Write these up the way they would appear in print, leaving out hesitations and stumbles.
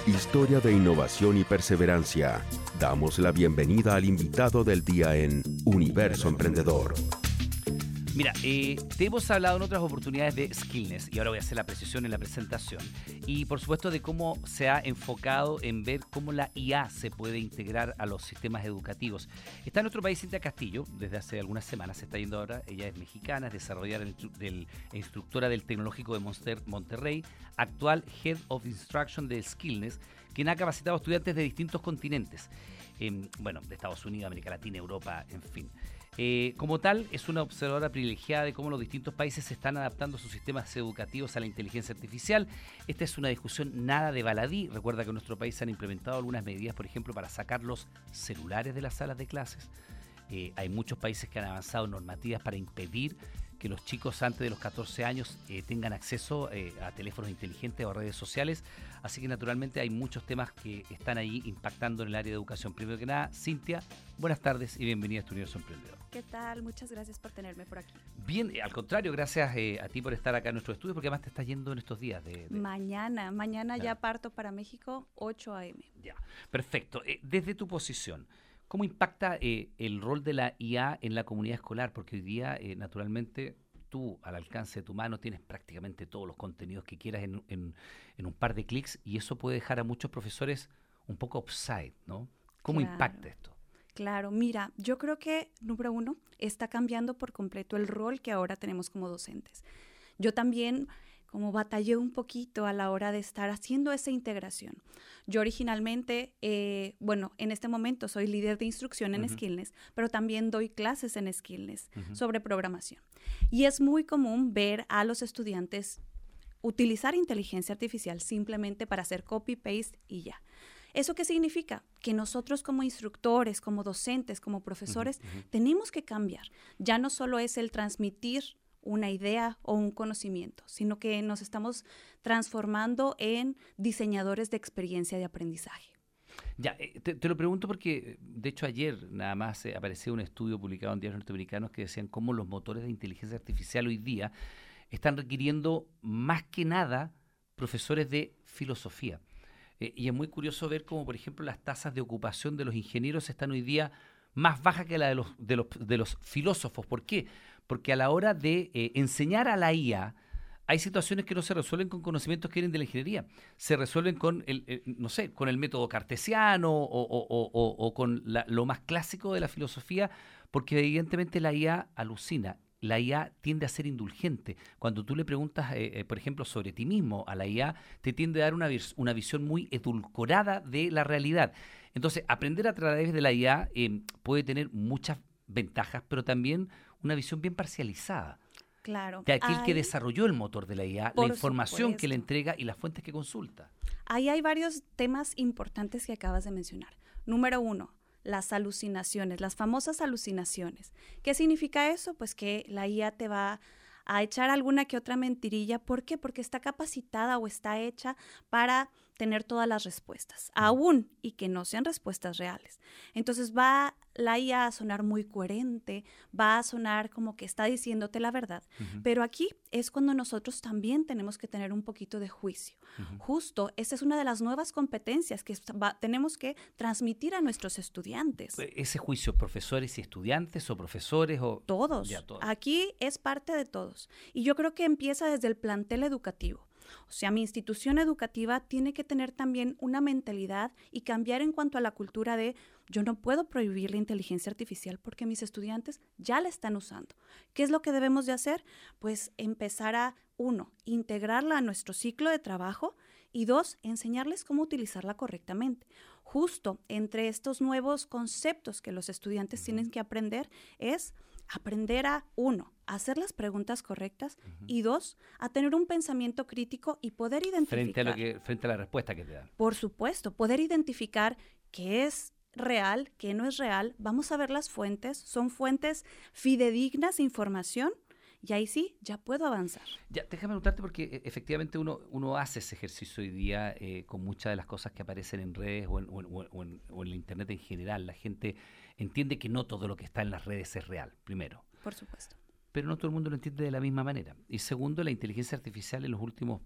Historia de innovación y perseverancia. Damos la bienvenida al invitado del día en Universo Emprendedor. Mira, te hemos hablado en otras oportunidades de Skillness y ahora voy a hacer la precisión en la presentación y por supuesto de cómo se ha enfocado en ver cómo la IA se puede integrar a los sistemas educativos. Está en nuestro país Cintia Castillo, desde hace algunas semanas, se está yendo ahora, ella es mexicana, es desarrolladora instructora del Tecnológico de Monterrey, actual Head of Instruction de Skillness, quien ha capacitado a estudiantes de distintos continentes, de Estados Unidos, América Latina, Europa, en fin. Como tal, es una observadora privilegiada de cómo los distintos países se están adaptando sus sistemas educativos a la inteligencia artificial. Esta es una discusión nada de baladí. Recuerda que en nuestro país se han implementado algunas medidas, por ejemplo, para sacar los celulares de las salas de clases. Hay muchos países que han avanzado normativas para impedir que los chicos antes de los 14 años tengan acceso a teléfonos inteligentes o a redes sociales. Así que naturalmente hay muchos temas que están ahí impactando en el área de educación. Primero que nada, Cintia, buenas tardes y bienvenida a tu Universo Emprendedor. ¿Qué tal? Muchas gracias por tenerme por aquí. Bien, al contrario, gracias a ti por estar acá en nuestro estudio, porque además te estás yendo en estos días. Mañana ya parto para México, 8 a.m. Ya, perfecto. Desde tu posición, ¿cómo impacta el rol de la IA en la comunidad escolar? Porque hoy día, naturalmente, tú al alcance de tu mano tienes prácticamente todos los contenidos que quieras en un par de clics y eso puede dejar a muchos profesores un poco offside, ¿no? ¿Cómo impacta esto? Claro, mira, yo creo que, número uno, está cambiando por completo el rol que ahora tenemos como docentes. Yo también como batallé un poquito a la hora de estar haciendo esa integración. Yo originalmente, en este momento soy líder de instrucción en Skillness, pero también doy clases en Skillness sobre programación. Y es muy común ver a los estudiantes utilizar inteligencia artificial simplemente para hacer copy-paste y ya. ¿Eso qué significa? Que nosotros como instructores, como docentes, como profesores, tenemos que cambiar. Ya no solo es el transmitir una idea o un conocimiento, sino que nos estamos transformando en diseñadores de experiencia de aprendizaje. Ya, te lo pregunto porque, de hecho, ayer nada más apareció un estudio publicado en diarios norteamericanos que decían cómo los motores de inteligencia artificial hoy día están requiriendo más que nada profesores de filosofía. Y es muy curioso ver cómo, por ejemplo, las tasas de ocupación de los ingenieros están hoy día más bajas que la de los filósofos. ¿Por qué? Porque a la hora de enseñar a la IA, hay situaciones que no se resuelven con conocimientos que vienen de la ingeniería. Se resuelven con con el método cartesiano o con lo más clásico de la filosofía, porque evidentemente la IA alucina. La IA tiende a ser indulgente. Cuando tú le preguntas, por ejemplo, sobre ti mismo a la IA, te tiende a dar una visión muy edulcorada de la realidad. Entonces, aprender a través de la IA puede tener muchas ventajas, pero también una visión bien parcializada. Claro. De aquel que desarrolló el motor de la IA, la información que le entrega y las fuentes que consulta. Ahí hay varios temas importantes que acabas de mencionar. Número uno, las alucinaciones, las famosas alucinaciones. ¿Qué significa eso? Pues que la IA te va a echar alguna que otra mentirilla. ¿Por qué? Porque está capacitada o está hecha para tener todas las respuestas, aún y que no sean respuestas reales. Entonces va la IA a sonar muy coherente, va a sonar como que está diciéndote la verdad, pero aquí es cuando nosotros también tenemos que tener un poquito de juicio. Justo, esa es una de las nuevas competencias que tenemos que transmitir a nuestros estudiantes. ¿Ese juicio, profesores y estudiantes o profesores o...? Todos. Todos. Aquí es parte de todos. Y yo creo que empieza desde el plantel educativo. O sea, mi institución educativa tiene que tener también una mentalidad y cambiar en cuanto a la cultura de yo no puedo prohibir la inteligencia artificial porque mis estudiantes ya la están usando. ¿Qué es lo que debemos de hacer? Pues empezar a, uno, integrarla a nuestro ciclo de trabajo y dos, enseñarles cómo utilizarla correctamente. Justo entre estos nuevos conceptos que los estudiantes tienen que aprender es aprender a, uno, a hacer las preguntas correctas y dos, a tener un pensamiento crítico y poder identificar. Frente a la respuesta que te dan. Por supuesto, poder identificar qué es real, qué no es real. Vamos a ver las fuentes, son fuentes fidedignas de información y ahí sí, ya puedo avanzar. Ya, déjame preguntarte porque efectivamente uno hace ese ejercicio hoy día con muchas de las cosas que aparecen en redes o en el internet en general. La gente entiende que no todo lo que está en las redes es real, primero. Por supuesto. Pero no todo el mundo lo entiende de la misma manera. Y segundo, la inteligencia artificial en los últimos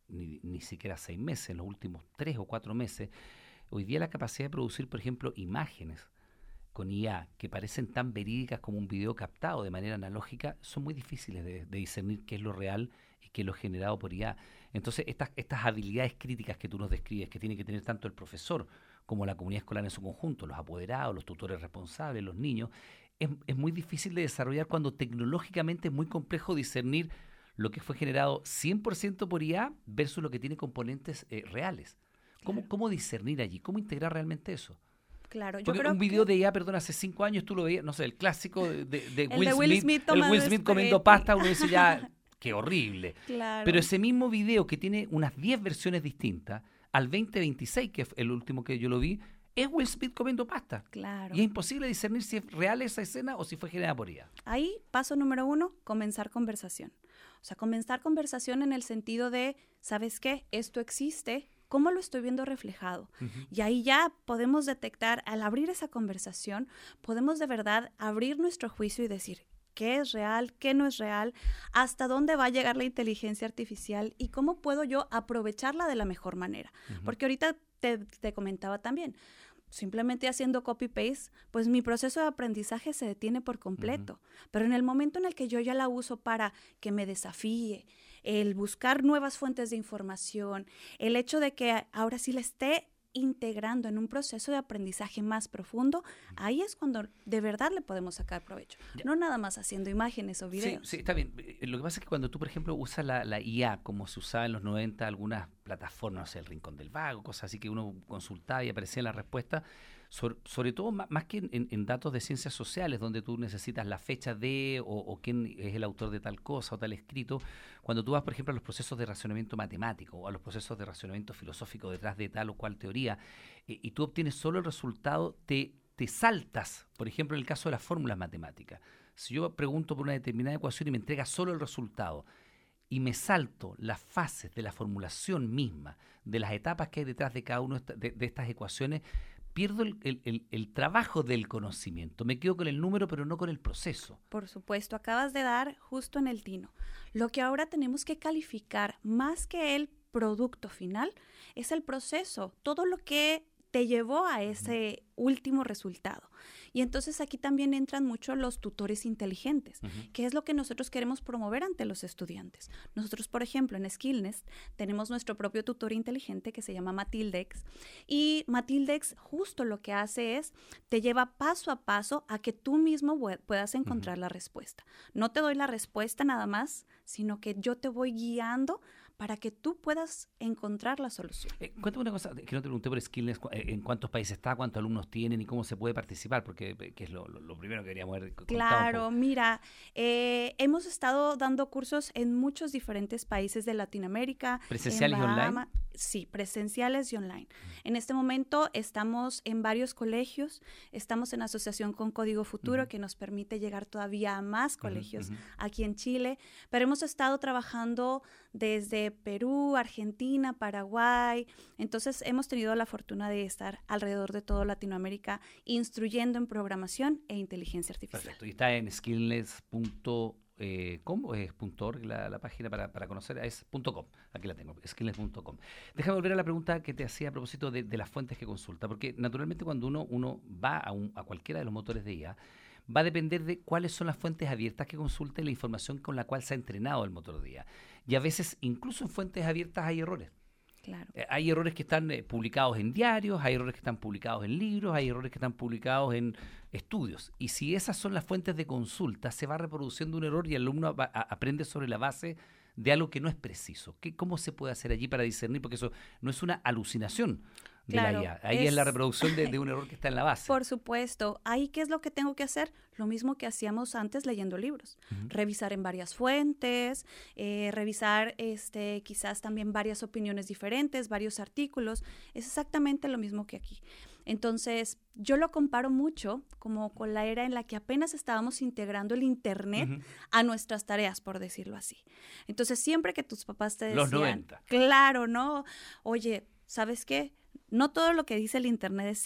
ni siquiera 6 meses, en los últimos 3 o 4 meses, hoy día la capacidad de producir, por ejemplo, imágenes con IA que parecen tan verídicas como un video captado de manera analógica, son muy difíciles de discernir qué es lo real y qué es lo generado por IA. Entonces, estas habilidades críticas que tú nos describes, que tiene que tener tanto el profesor como la comunidad escolar en su conjunto, los apoderados, los tutores responsables, los niños, es muy difícil de desarrollar cuando tecnológicamente es muy complejo discernir lo que fue generado 100% por IA versus lo que tiene componentes reales. ¿Cómo discernir allí? ¿Cómo integrar realmente eso? Claro, yo Porque creo un video que de IA, perdón, hace 5 años tú lo veías, no sé, el clásico de el Will de Will Smith, Smith el tomando Will Smith comiendo espagueti. pasta, uno dice ya, qué horrible. Claro. Pero ese mismo video que tiene unas 10 versiones distintas, al 2026, que es el último que yo lo vi, es Will Smith comiendo pasta. Claro. Y es imposible discernir si es real esa escena o si fue generada por IA. Ahí, paso número 1, comenzar conversación. O sea, comenzar conversación en el sentido de, ¿sabes qué? Esto existe, ¿cómo lo estoy viendo reflejado? Y ahí ya podemos detectar, al abrir esa conversación, podemos de verdad abrir nuestro juicio y decir, ¿qué es real? ¿Qué no es real? ¿Hasta dónde va a llegar la inteligencia artificial? ¿Y cómo puedo yo aprovecharla de la mejor manera? Porque ahorita te comentaba también, simplemente haciendo copy-paste, pues mi proceso de aprendizaje se detiene por completo. Pero en el momento en el que yo ya la uso para que me desafíe, el buscar nuevas fuentes de información, el hecho de que ahora sí la esté integrando en un proceso de aprendizaje más profundo, ahí es cuando de verdad le podemos sacar provecho. Ya. No nada más haciendo imágenes o videos. Sí, está bien. Lo que pasa es que cuando tú, por ejemplo, usas la IA, como se usaba en los 90, algunas plataformas, no sé, el Rincón del Vago, cosas así que uno consultaba y aparecía la respuesta, sobre todo más que en datos de ciencias sociales, donde tú necesitas la fecha de o quién es el autor de tal cosa o tal escrito, cuando tú vas, por ejemplo, a los procesos de razonamiento matemático o a los procesos de razonamiento filosófico detrás de tal o cual teoría, y tú obtienes solo el resultado, te saltas, por ejemplo, en el caso de las fórmulas matemáticas. Si yo pregunto por una determinada ecuación y me entrega solo el resultado, y me salto las fases de la formulación misma, de las etapas que hay detrás de cada una de estas ecuaciones, pierdo el trabajo del conocimiento. Me quedo con el número, pero no con el proceso. Por supuesto, acabas de dar justo en el tino. Lo que ahora tenemos que calificar más que el producto final es el proceso, todo lo que te llevó a ese último resultado. Y entonces aquí también entran mucho los tutores inteligentes, que es lo que nosotros queremos promover ante los estudiantes. Nosotros, por ejemplo, en Skillnest tenemos nuestro propio tutor inteligente que se llama Matildex, y Matildex justo lo que hace es, te lleva paso a paso a que tú mismo puedas encontrar la respuesta. No te doy la respuesta nada más, sino que yo te voy guiando para que tú puedas encontrar la solución. Cuéntame una cosa, que no te pregunté por Skillness, en cuántos países está, cuántos alumnos tienen y cómo se puede participar, porque que es lo primero que queríamos ver. Claro, mira, hemos estado dando cursos en muchos diferentes países de Latinoamérica. ¿Presenciales y online? Sí, presenciales y online. En este momento estamos en varios colegios, estamos en asociación con Código Futuro, que nos permite llegar todavía a más colegios aquí en Chile, pero hemos estado trabajando desde Perú, Argentina, Paraguay. Entonces hemos tenido la fortuna de estar alrededor de toda Latinoamérica instruyendo en programación e inteligencia artificial. Perfecto, y está en skillness.com o es .org la página para conocer, es .com, aquí la tengo, skillness.com. Déjame volver a la pregunta que te hacía a propósito de las fuentes que consulta, porque naturalmente cuando uno va a cualquiera de los motores de IA, va a depender de cuáles son las fuentes abiertas que consulte la información con la cual se ha entrenado el motor de IA. Y a veces, incluso en fuentes abiertas hay errores. Claro. Hay errores que están publicados en diarios, hay errores que están publicados en libros, hay errores que están publicados en estudios. Y si esas son las fuentes de consulta, se va reproduciendo un error y el alumno aprende sobre la base de algo que no es preciso. ¿Cómo se puede hacer allí para discernir? Porque eso no es una alucinación de la IA. Ahí es la reproducción de un error que está en la base. Por supuesto. Ahí, ¿qué es lo que tengo que hacer? Lo mismo que hacíamos antes leyendo libros. Revisar en varias fuentes, revisar quizás también varias opiniones diferentes, varios artículos. Es exactamente lo mismo que aquí. Entonces, yo lo comparo mucho como con la era en la que apenas estábamos integrando el Internet a nuestras tareas, por decirlo así. Entonces, siempre que tus papás te decían... Los 90. Claro, ¿no? Oye, ¿sabes qué? No todo lo que dice el Internet es cierto.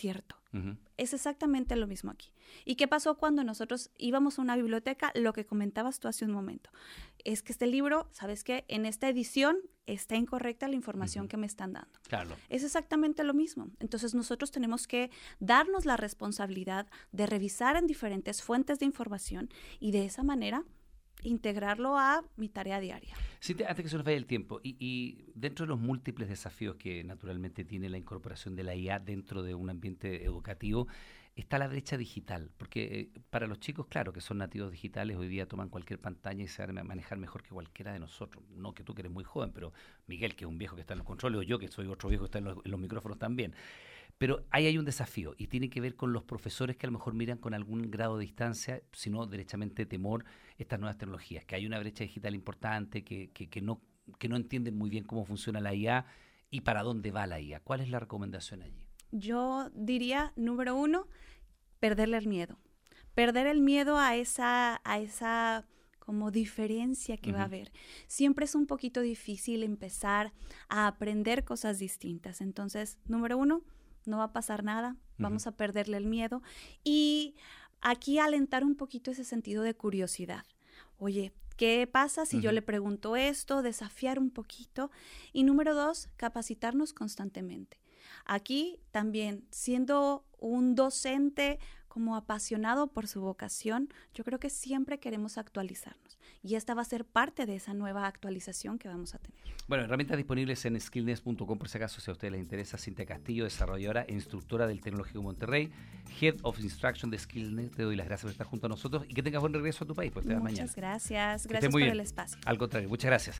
Ujú. Es exactamente lo mismo aquí. ¿Y qué pasó cuando nosotros íbamos a una biblioteca? Lo que comentabas tú hace un momento. Es que este libro, ¿sabes qué? En esta edición está incorrecta la información que me están dando. Claro. Es exactamente lo mismo. Entonces nosotros tenemos que darnos la responsabilidad de revisar en diferentes fuentes de información y de esa manera integrarlo a mi tarea diaria. Cintia, antes que se nos vaya el tiempo, y dentro de los múltiples desafíos que naturalmente tiene la incorporación de la IA dentro de un ambiente educativo, está la brecha digital, porque para los chicos, claro, que son nativos digitales, hoy día toman cualquier pantalla y se saben manejar mejor que cualquiera de nosotros. No que tú que eres muy joven, pero Miguel, que es un viejo que está en los controles, o yo, que soy otro viejo que está en los micrófonos también. Pero ahí hay un desafío y tiene que ver con los profesores que a lo mejor miran con algún grado de distancia, sino derechamente temor, estas nuevas tecnologías, que hay una brecha digital importante, que no entienden muy bien cómo funciona la IA y para dónde va la IA. ¿Cuál es la recomendación allí? Yo diría, número 1, perderle el miedo. Perder el miedo a esa como diferencia que va a haber. Siempre es un poquito difícil empezar a aprender cosas distintas. Entonces, número 1, no va a pasar nada, vamos a perderle el miedo. Y aquí alentar un poquito ese sentido de curiosidad. Oye, ¿qué pasa si yo le pregunto esto? Desafiar un poquito. Y número 2, capacitarnos constantemente. Aquí también, siendo un docente como apasionado por su vocación, yo creo que siempre queremos actualizarnos. Y esta va a ser parte de esa nueva actualización que vamos a tener. Bueno, herramientas disponibles en skillness.com por si acaso, si a ustedes les interesa. Cintia Castillo, desarrolladora e instructora del Tecnológico Monterrey, Head of Instruction de Skillness. Te doy las gracias por estar junto a nosotros y que tengas buen regreso a tu país, pues te vas mañana. Muchas gracias. Que estés Gracias muy por bien. el espacio. Al contrario, muchas gracias.